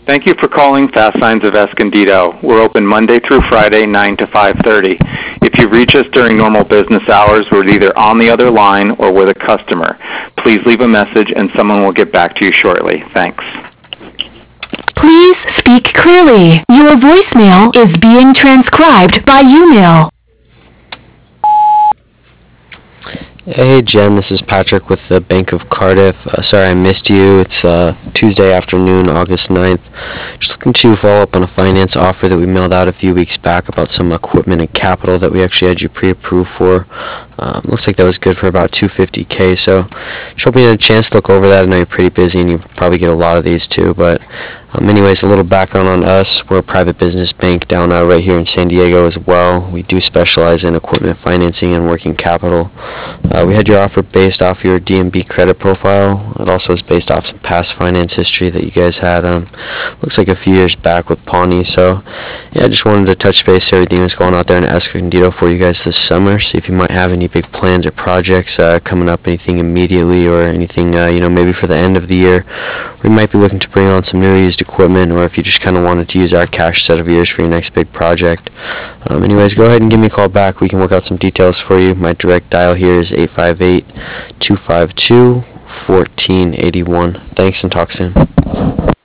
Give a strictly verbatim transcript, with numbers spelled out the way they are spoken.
Thank you for calling Fast Signs of Escondido. We're open Monday through Friday, nine to five thirty. If you reach us during normal business hours, we're either on the other line or with a customer. Please leave a message and someone will get back to you shortly. Thanks. Please speak clearly. Your voicemail is being transcribed by U-Mail. Hey Jen, this is Patrick with the Bank of Cardiff. Uh, sorry I missed you. It's uh, Tuesday afternoon, August ninth. Just looking to follow up on a finance offer that we mailed out a few weeks back about some equipment and capital that we actually had you pre-approved for. Um, looks like that was good for about two hundred fifty K, so just hoping you had a chance to look over that. I know you're pretty busy and you probably get a lot of these too, but um, anyways, a little background on us. We're a private business bank down uh, right here in San Diego as well. We do specialize in equipment financing and working capital. Uh, we had your offer based off your D M B credit profile. It also is based off some past finance history that you guys had. Um, looks like a few years back with Pawnee. So, yeah, I just wanted to touch base, see everything that's going out there in Escondido for you guys this summer. See if you might have any big plans or projects uh, coming up, anything immediately or anything, uh, you know, maybe for the end of the year. We might be looking to bring on some new used equipment, or if you just kind of wanted to use our cash set of yours for your next big project. Um, anyways, go ahead and give me a call back. We can work out some details for you. My direct dial here is eight five eight, two five two, one four eight one. Thanks and talk soon.